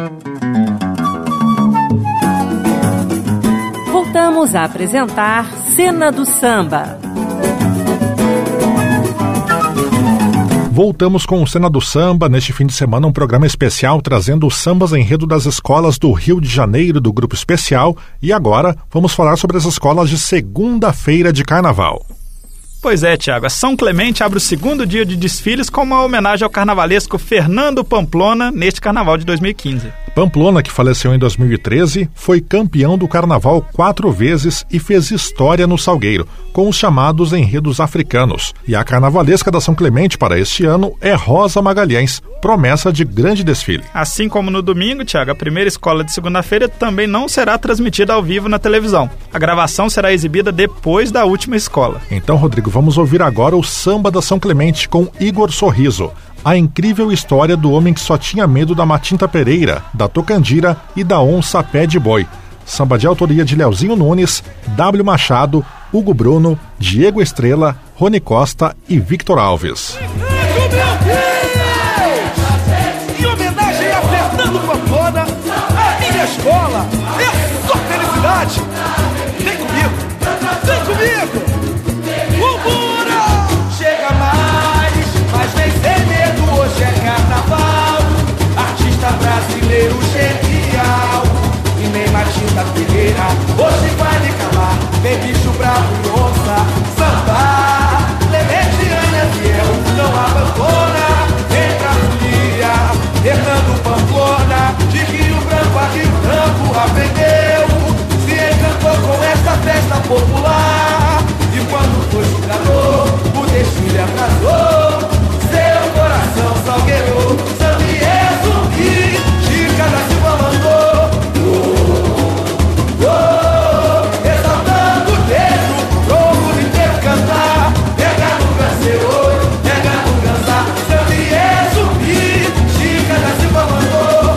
Voltamos a apresentar Cena do Samba. Voltamos com o Cena do Samba, neste fim de semana um programa especial trazendo os sambas enredo das escolas do Rio de Janeiro do Grupo Especial, e agora vamos falar sobre as escolas de segunda-feira de Carnaval. Pois é, Tiago, a São Clemente abre o segundo dia de desfiles com uma homenagem ao carnavalesco Fernando Pamplona neste Carnaval de 2015. Pamplona, que faleceu em 2013, foi campeão do Carnaval 4 vezes e fez história no Salgueiro, com os chamados enredos africanos. E a carnavalesca da São Clemente para este ano é Rosa Magalhães, promessa de grande desfile. Assim como no domingo, Tiago, a primeira escola de segunda-feira também não será transmitida ao vivo na televisão. A gravação será exibida depois da última escola. Então, Rodrigo, vamos ouvir agora o Samba da São Clemente com Igor Sorriso. A incrível história do homem que só tinha medo da Matinta Pereira, da Tocandira e da onça pé de boi. Samba de autoria de Leozinho Nunes, W. Machado, Hugo Bruno, Diego Estrela, Rony Costa e Victor Alves. Em homenagem a Fernando Pamplona, a minha escola é só felicidade. Vem comigo, vem comigo. Chega mais vem sem medo, hoje é carnaval. Artista brasileiro genial, e nem Matinta Pereira hoje vai me calar. Vem bicho bravo e onça, samba, Clementiana fiel, não abandona. Vem pra folia, Fernando Pamplona, de Rio Branco a Rio Branco aprendeu. Se encantou com essa festa popular, e quando foi jogador, o desfile atrasou. Seu coração salgueirou, Sambiê zumbi, Chica da Silva mandou. Exaltando o dedo, pro mundo inteiro cantar. Pega no ganseiro, pega no gansá, Sambiê zumbi, Chica da Silva mandou.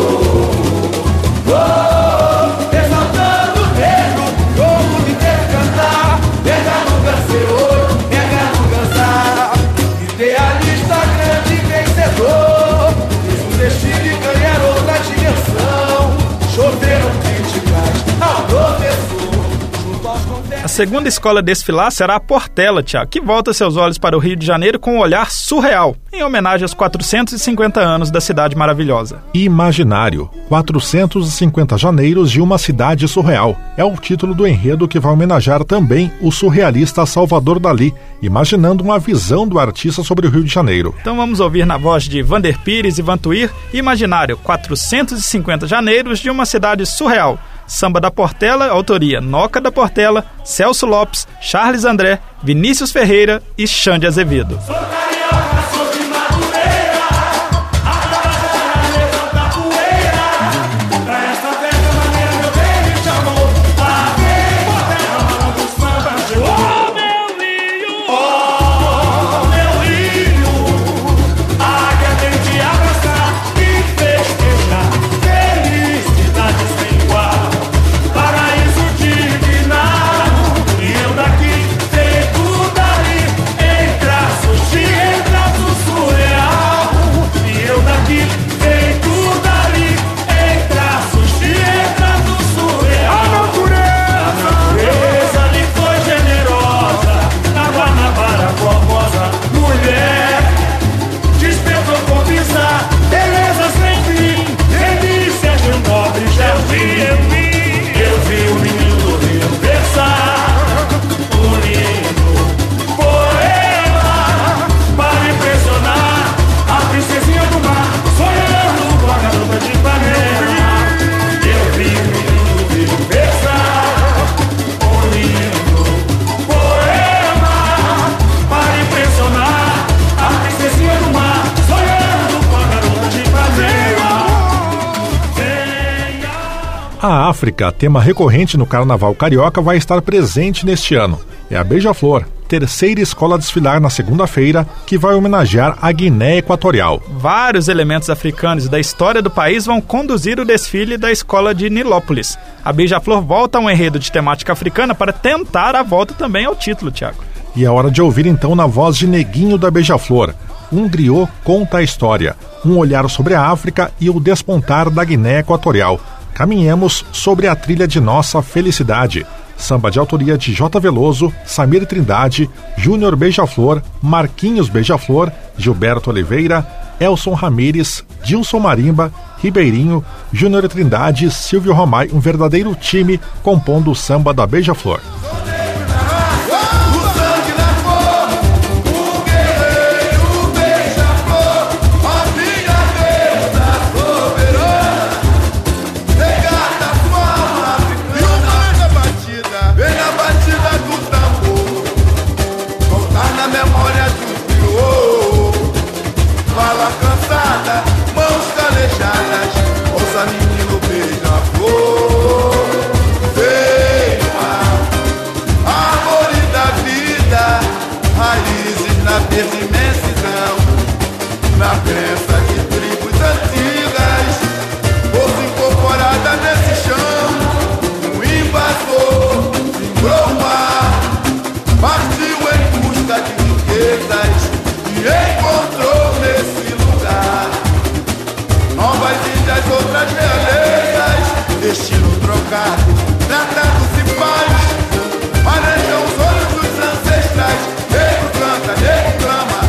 Exaltando o dedo, pro mundo inteiro cantar. Pega no ganseiro, pega no gansá. Idealista grande vencedor, fez um desfile ganhar outra dimensão. Choveram críticas ao professor, junto aos confetes. A segunda escola a desfilar será a Portela, Tiago, que volta seus olhos para o Rio de Janeiro com um olhar surreal, em homenagem aos 450 anos da cidade maravilhosa. Imaginário, 450 janeiros de uma cidade surreal. É o título do enredo que vai homenagear também o surrealista Salvador Dalí, imaginando uma visão do artista sobre o Rio de Janeiro. Então vamos ouvir na voz de Vander Pires e Vantuir, Imaginário, 450 janeiros de uma cidade surreal. Samba da Portela, autoria Noca da Portela, Celso Lopes, Charles André, Vinícius Ferreira e Xande Azevedo. A África, tema recorrente no Carnaval Carioca, vai estar presente neste ano. É a Beija-Flor, terceira escola a desfilar na segunda-feira, que vai homenagear a Guiné Equatorial. Vários elementos africanos da história do país vão conduzir o desfile da escola de Nilópolis. A Beija-Flor volta a um enredo de temática africana para tentar a volta também ao título, Tiago. E é hora de ouvir então na voz de Neguinho da Beija-Flor. Um griot conta a história, um olhar sobre a África e o despontar da Guiné Equatorial. Caminhemos sobre a trilha de nossa felicidade. Samba de autoria de J. Veloso, Samir Trindade, Júnior Beija-Flor, Marquinhos Beija-Flor, Gilberto Oliveira, Elson Ramírez, Dilson Marimba, Ribeirinho, Júnior Trindade, Silvio Romay, um verdadeiro time compondo o samba da Beija-Flor. Na crença de tribos antigas, fosse incorporada nesse chão, um invasor simbrou o mar, partiu em busca de riquezas e encontrou nesse lugar novas ilhas, outras realezas, destino trocado, tratando-se paz, manejam os olhos dos ancestrais, negro canta, negro clama.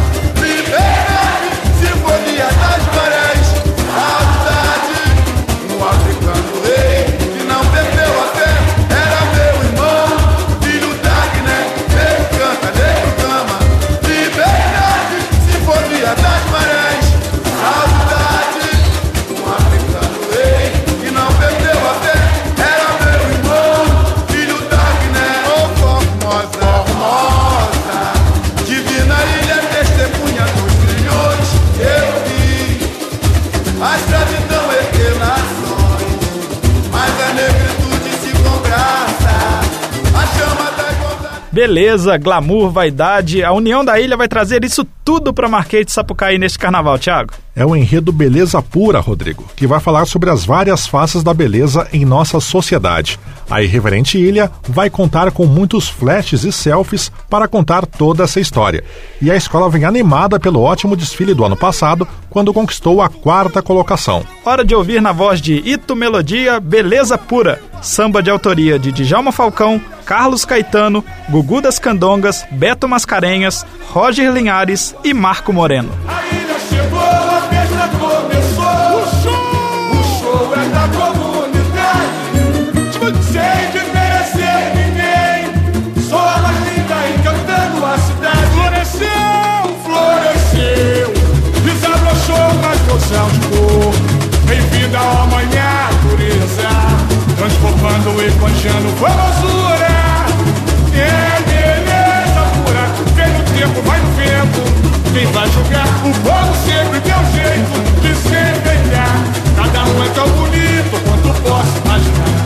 Beleza, glamour, vaidade, a união da ilha vai trazer isso tudo para Marquês de Sapucaí neste carnaval, Thiago. É o enredo Beleza Pura, Rodrigo, que vai falar sobre as várias faces da beleza em nossa sociedade. A irreverente ilha vai contar com muitos flashes e selfies para contar toda essa história. E a escola vem animada pelo ótimo desfile do ano passado, quando conquistou a 4ª colocação. Hora de ouvir na voz de Ito Melodia, Beleza Pura, samba de autoria de Djalma Falcão, Carlos Caetano, Gugu das Candongas, Beto Mascarenhas, Roger Linhares e Marco Moreno. A ilha chegou, a festa começou. O show é da comunidade, sem desmerecer ninguém. Sou a mais linda encantando a cidade. Floresceu, desabrochou, mas não se altivou. Bem-vinda ao amanhã, natureza, transformando e panchando formosura. É beleza pura, vem no tempo, vai no vento. Quem vai julgar? O povo sempre deu jeito de se empenhar. Cada um é tão bonito quanto posso imaginar.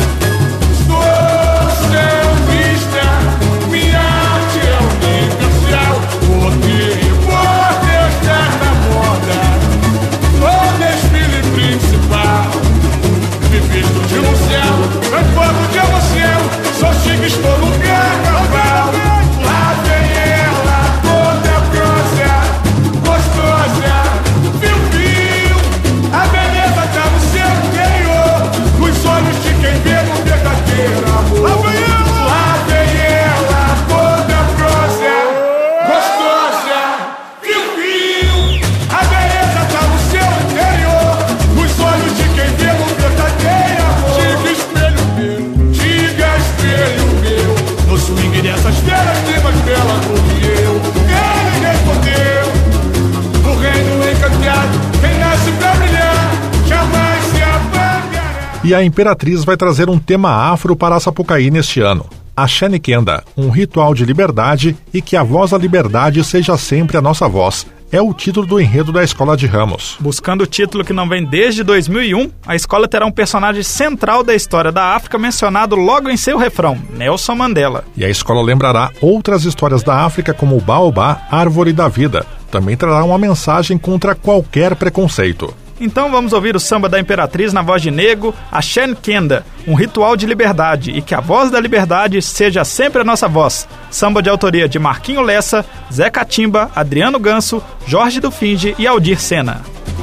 Sou sambista, minha arte é universal. Poder estar na moda, no desfile principal. Me visto de um céu, transformo de emoção. Sou chique, estou no carnaval. Lá vem ela, toda prosa, gostosa, fio-fio. A beleza tá no seu interior, nos olhos de quem vê no verdadeiro amor. Lá vem ela, toda prosa, gostosa, fio-fio. A beleza tá no seu interior, nos olhos de quem vê no verdadeiro amor. Diga espelho meu, diga espelho meu, no swing dessas feras tem mais bela do que eu. Ele respondeu, no reino encantado, quem nasce pra brilhar, jamais se apagará. E a Imperatriz vai trazer um tema afro para Sapucaí neste ano. A Xenikenda, um ritual de liberdade e que a voz da liberdade seja sempre a nossa voz. É o título do enredo da Escola de Ramos. Buscando o título que não vem desde 2001, a escola terá um personagem central da história da África mencionado logo em seu refrão, Nelson Mandela. E a escola lembrará outras histórias da África como o Baobá, Árvore da Vida. Também trará uma mensagem contra qualquer preconceito. Então vamos ouvir o samba da Imperatriz na voz de Nego, a Xenikenda, um ritual de liberdade e que a voz da liberdade seja sempre a nossa voz. Samba de autoria de Marquinho Lessa, Zé Catimba, Adriano Ganso, Jorge do Finge e Aldir Sena.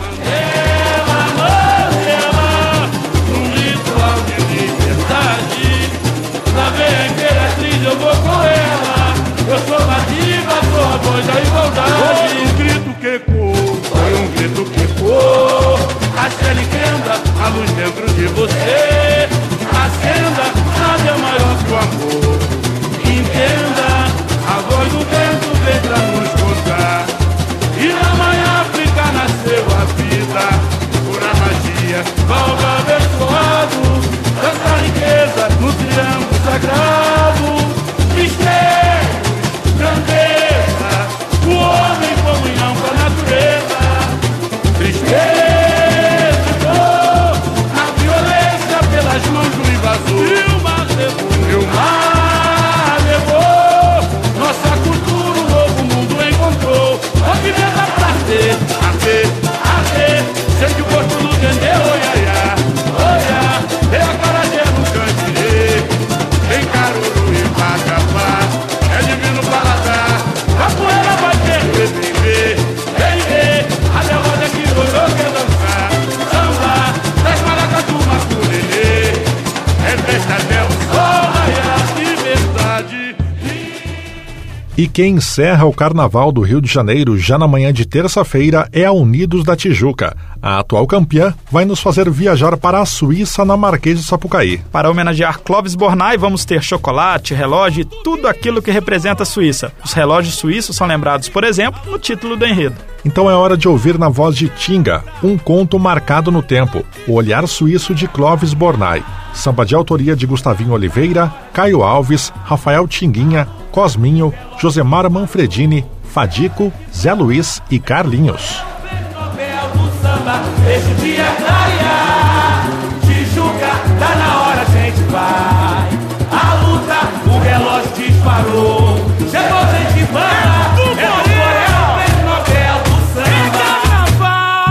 Eu vou com ela, eu sou nativa, sou a voz da igualdade. Foi um grito que ecoou, foi um grito que ecoou. Acenda a luz dentro de você. Acenda, nada é maior que o amor. Entenda, a voz do vento vem pra nos contar. E na manhã África nasceu a vida, pura magia, valga abençoado. Tanta riqueza no triângulo sagrado. Mistérios, grandeza, o homem em comunhão com a natureza. Tristeza e dor, a violência pelas mãos do invasor. E o mar levou, nossa cultura um novo mundo encontrou. Movimenta pra ser, a ver, sei que o gosto do dendê, oiaiá, oiá, é a carajé no cantirê, tem caruru e macapá, é divino paladar, a poeira vai viver, a derrota que rolou quer dançar, samba, das maracatu maculelê, é festa até o sol raiar, liberdade. E quem encerra o Carnaval do Rio de Janeiro já na manhã de terça-feira é a Unidos da Tijuca. A atual campeã vai nos fazer viajar para a Suíça na Marquês de Sapucaí. Para homenagear Clóvis Bornai, vamos ter chocolate, relógio e tudo aquilo que representa a Suíça. Os relógios suíços são lembrados, por exemplo, no título do enredo. Então é hora de ouvir na voz de Tinga, um conto marcado no tempo, O Olhar Suíço de Clóvis Bornai. Samba de autoria de Gustavinho Oliveira, Caio Alves, Rafael Tinguinha, Cosminho, Josemar Manfredini, Fadico, Zé Luiz e Carlinhos. Esse dia clarear, Tijuca, tá na hora, a gente vai. A luta, o relógio disparou. Chegou a gente vai. É o Coreia, fez Nobel do samba.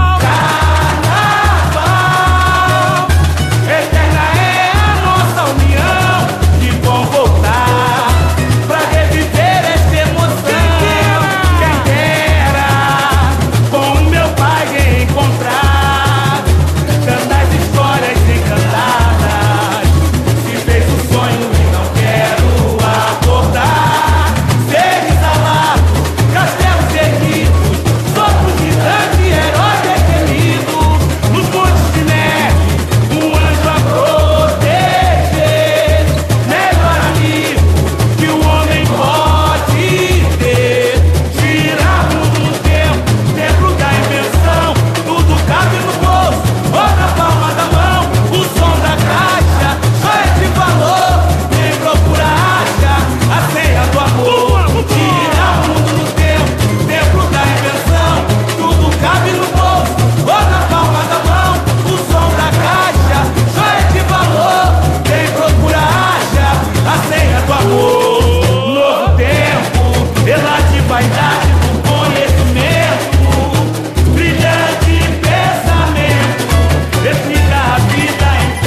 Carnaval, eterna é a nossa união. Que bom voltar pra reviver essa emoção. Quem dera com o meu pai encontrar tantas histórias encantadas. Se fez um sonho e não quero acordar. Ser exalado, castelos erguidos, sopros de grande herói detenido. Nos montes de neve, um anjo a proteger. Melhor amigo que o homem pode ter. Girar o mundo no tempo, tempo da invenção. Tudo cabe no bolso ou na palma da mão. O som da caixa só é de valor. Quem procura acha a senha do amor. Girar o mundo no tempo, tempo da invenção. Tudo cabe no bolso ou na palma da mão. O som da caixa só é de valor. Quem procura acha a senha do amor. Novo tempo, relativo vaidade do conhecimento. Brilhante pensamento, explica a vida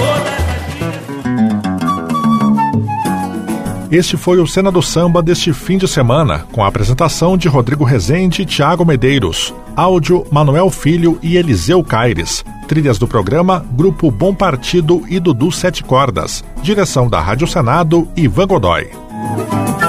em todas as vidas. Este foi o Cena do Samba deste fim de semana, com a apresentação de Rodrigo Rezende e Thiago Medeiros. Áudio, Manuel Filho e Eliseu Caires. Trilhas do programa, Grupo Bom Partido e Dudu Sete Cordas. Direção da Rádio Senado, Ivan Godoy.